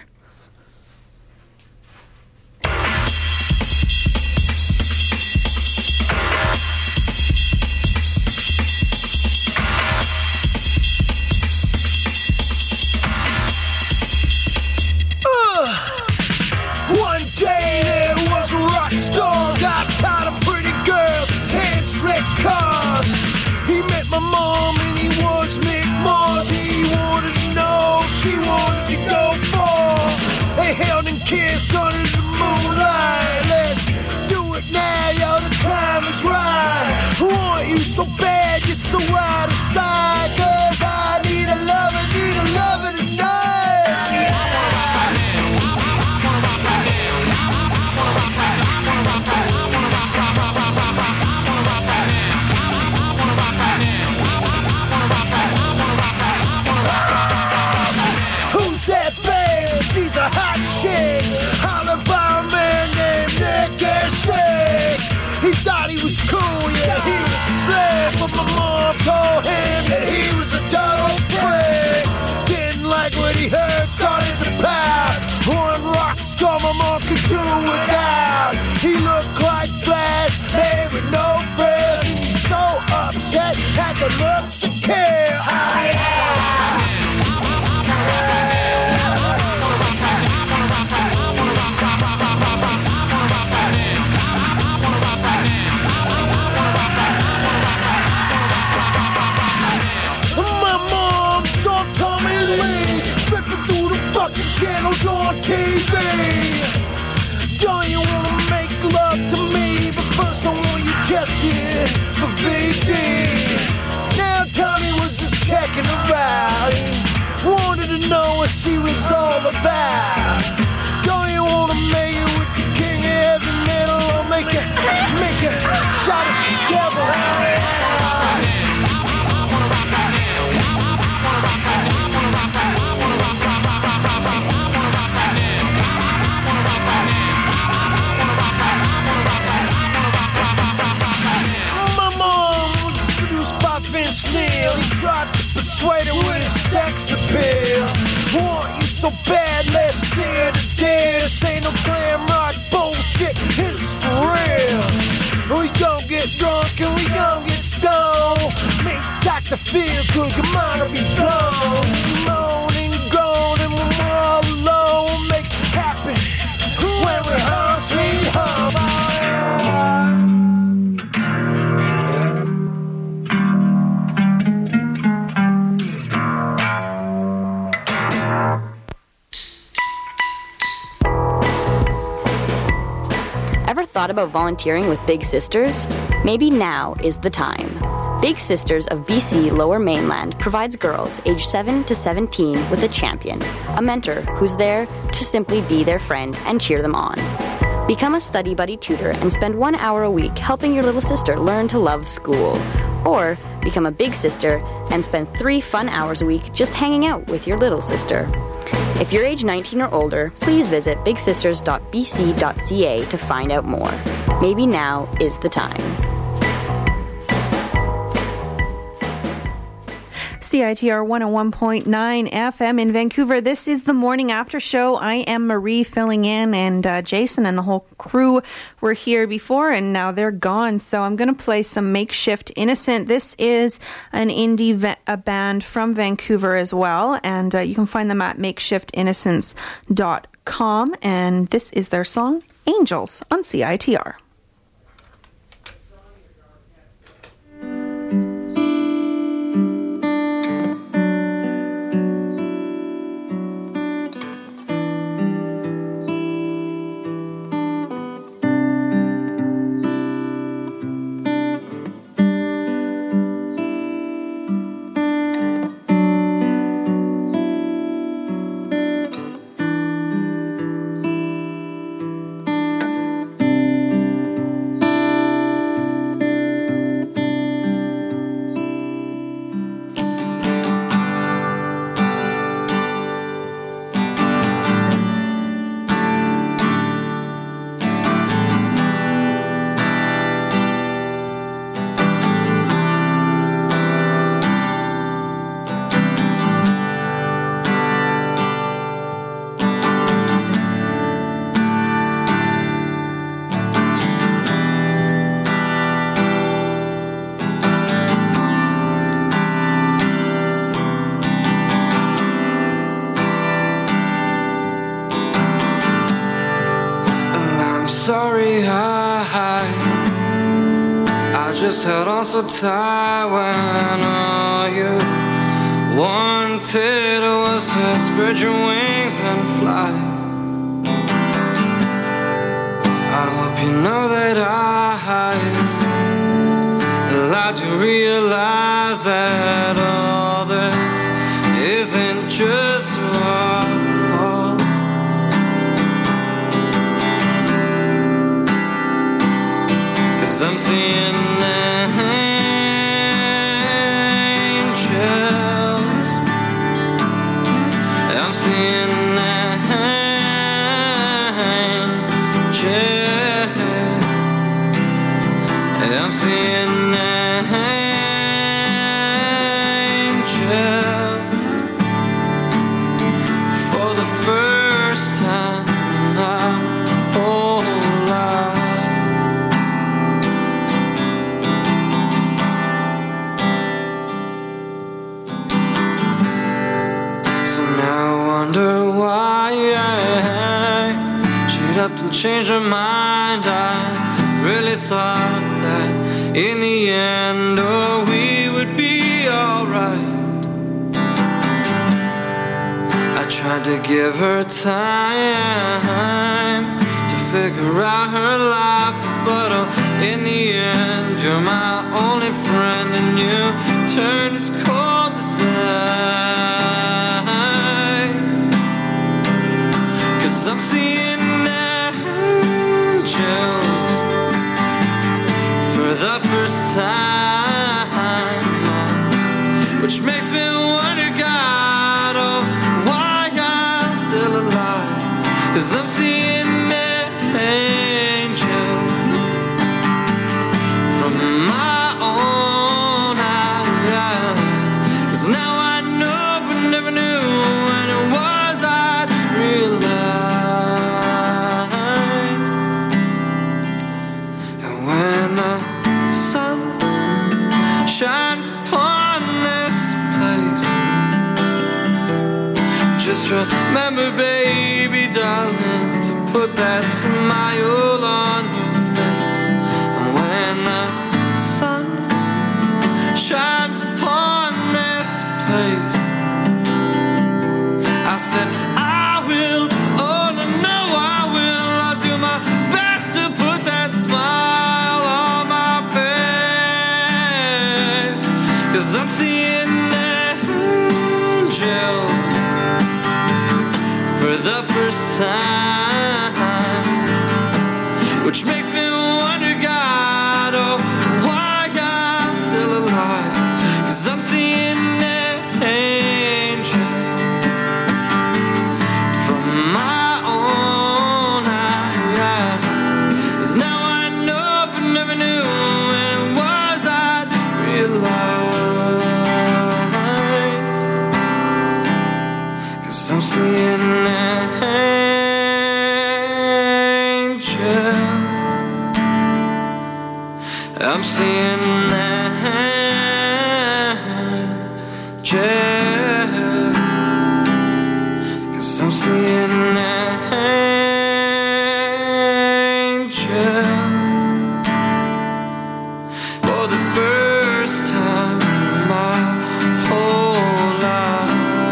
One day there was a rock star, got tired of pretty girls and slick cars. He met my mom and he was Mick Mars. He wanted to know, she wanted to go far. They held and kissed under the moonlight. Let's do it now, y'all, the time is right. I want you so bad, you're so out of sight. 'Cause I need a lover tonight. Who's that babe? She's a hot chick. Holla by a man named Nick S. He thought he was cool, yeah, he was slick. But my mom told him that he was a total freak. Didn't like what he heard, started to pout. One rock star my mom could do without. He looked like Flash, man with no friends. And he's so upset, had the looks to kill. My mom saw Tommy Lee flipping through the fucking channels on TV. Don't you wanna make love to me? But first I want you tested for VD. Now Tommy was just checking her out. He wanted to know what she was all about. Don't you wanna make it with the king of heavy metal? Or make it shout at the devil. My mom was seduced by Vince Neil. He tried to persuade her with his sex appeal. Want you so bad, let's see it today. This ain't no glam rock bullshit, it's for real. We gon' get drunk and we gon' get stoned. Make Dr. Feel good, your mind will be blown. Moan and groan, and when we're all alone, we'll make it happen. When we're home, sweet home. Ever thought about volunteering with Big Sisters? Maybe now is the time. Big Sisters of BC Lower Mainland provides girls aged 7 to 17 with a champion, a mentor who's there to simply be their friend and cheer them on. Become a study buddy tutor and spend 1 hour a week helping your little sister learn to love school. Or become a big sister and spend 3 fun hours a week just hanging out with your little sister. If you're age 19 or older, please visit bigsisters.bc.ca to find out more. Maybe now is the time. CITR 101.9 FM in Vancouver. This is the Morning After Show. I am Marie filling in, and Jason and the whole crew were here before, and now they're gone. So I'm going to play some Makeshift Innocent. This is an indie a band from Vancouver as well, and you can find them at makeshiftinnocence.com, and this is their song, Angels, on CITR. Sorry, I just held on so tight when all you wanted was to spread your wings and fly. I hope you know that I allowed to realize that all this isn't just our fault. I'm seeing angels. I'm seeing angels. I'm seeing angels for the first time in my whole life. And changed her mind. I really thought that in the end, oh, we would be alright. I tried to give her time to figure out her life, but oh, in the end, you're my only friend, and you turned as cold as ice. 'Cause I'm seeing for the first time, which makes me wonder, God, oh, why I'm still alive. 'Cause I'm seeing angels from my own eyes. 'Cause now I know, but never knew when it was I'd realize. Shines upon this place. Just remember, baby, darling, to put that smile on your face. And when the sun shines upon this place, I said, I will, oh, no, no, I will. I'll do my best to put that smile on my face. 'Cause I'm seeing angels for the first time, which makes me wonder, God, oh, why I'm still alive. 'Cause I'm seeing angels from my own eyes. 'Cause now I know, but never knew when it was I'd realize. seeing angels. I'm seeing angels. 'Cause I'm seeing angels for the first time in my whole life.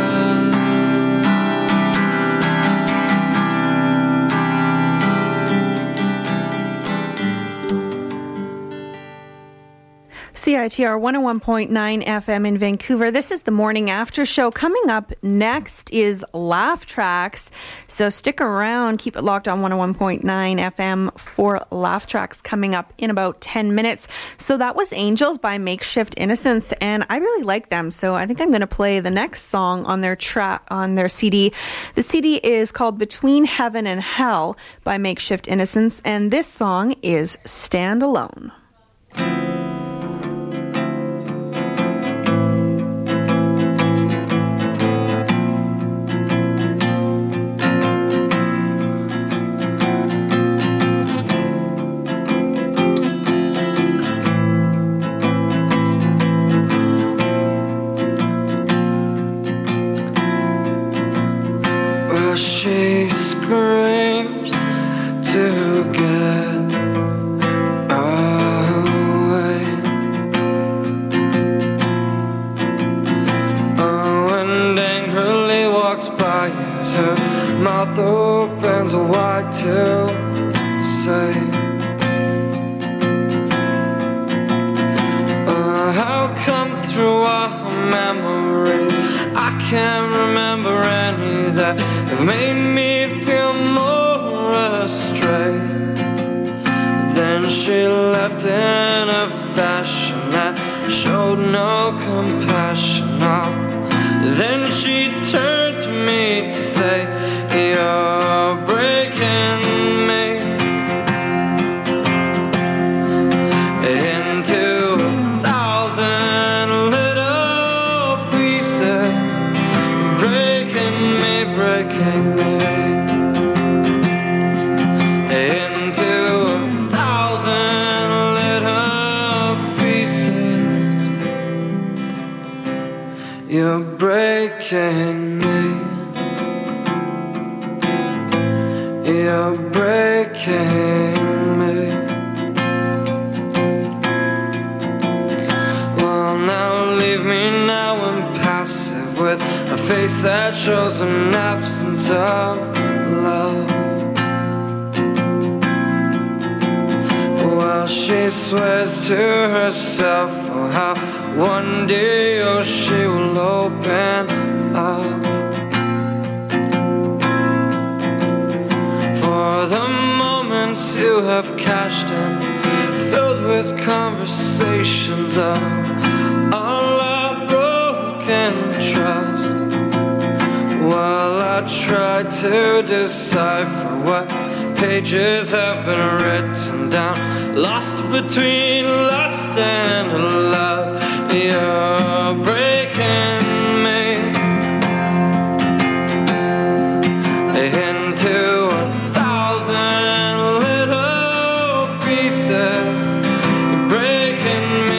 CITR 101.9 FM in Vancouver. This is the Morning After Show. Coming up next is Laugh Tracks. So stick around. Keep it locked on 101.9 FM for Laugh Tracks coming up in about 10 minutes. So that was Angels by Makeshift Innocence, and I really like them. So I think I'm going to play the next song on their CD. The CD is called Between Heaven and Hell by Makeshift Innocence, and this song is Stand Alone. She screams to get away. Oh, and angrily walks by as her mouth opens wide to say, how come through our memories I can't remember any that have made me feel more astray. Then she left in a fashion that showed no compassion. Oh, then she turned to me to say, you're breaking me into 1,000 little pieces, breaking me into 1,000 little pieces. You're breaking me. You're breaking me. Well, now leave me now impassive with a face that shows an absence of love. While she swears to herself, oh, how one day, oh, she will open up. For the moments you have cashed in, filled with conversations of all our broken trust. While I try to decipher what pages have been written down, lost between lust and love. You're breaking me into 1,000 little pieces. You're breaking me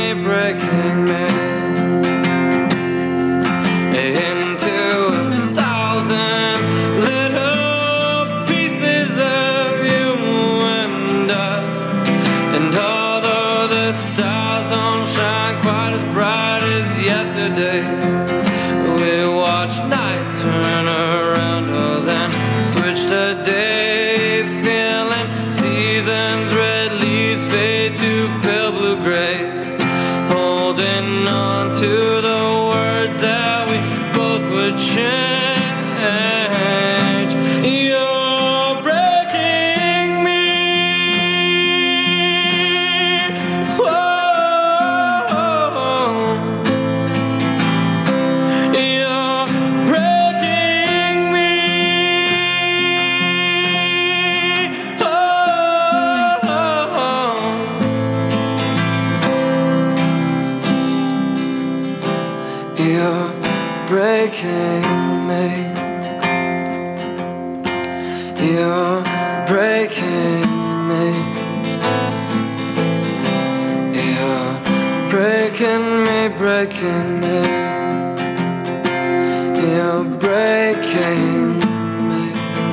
into 1,000 little pieces of you and us. And although the stars don't shine quite as bright as yesterday's, we watch night turn around, oh, then switch to day, feeling seasons, red leaves fade to pale blue grays, holding on to the words that we both would change. You're breaking me. Whoa. You're breaking me. Oh. You're breaking me. You're breaking me. You're breaking me, breaking me. You're breaking me.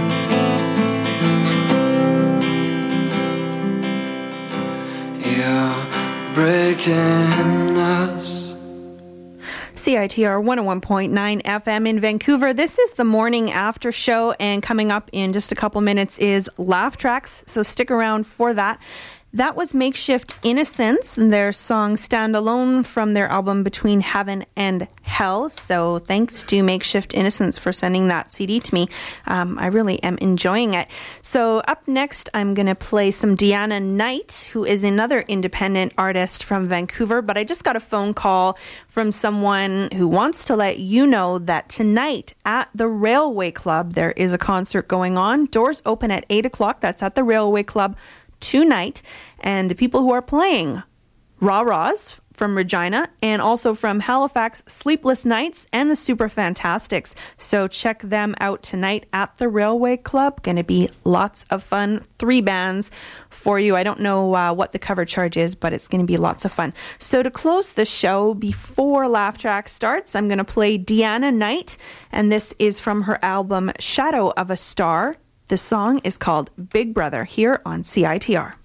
You're breaking us. CITR 101.9 FM in Vancouver. This is the morning after show, and coming up in just a couple minutes is Laugh Tracks, so stick around for that. That was Makeshift Innocence and their song Stand Alone from their album Between Heaven and Hell. So thanks to Makeshift Innocence for sending that CD to me. I really am enjoying it. So up next, I'm going to play some Deanna Knight, who is another independent artist from Vancouver. But I just got a phone call from someone who wants to let you know that tonight at the Railway Club, there is a concert going on. Doors open at 8 o'clock. That's at the Railway Club tonight, and the people who are playing Rah Rahs from Regina and also from Halifax, Sleepless Nights and the Super Fantastics. So check them out tonight at the Railway Club. Going to be lots of fun. 3 bands for you. I don't know what the cover charge is, but it's going to be lots of fun. So to close the show before Laugh Track starts, I'm going to play Deanna Knight, and this is from her album Shadow of a Star. The song is called Big Brother here on CITR.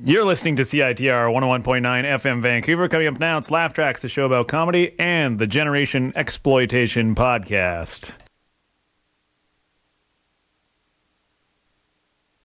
You're listening to CITR 101.9 FM Vancouver. Coming up now, it's Laugh Tracks, the show about comedy, and the Generation Exploitation podcast.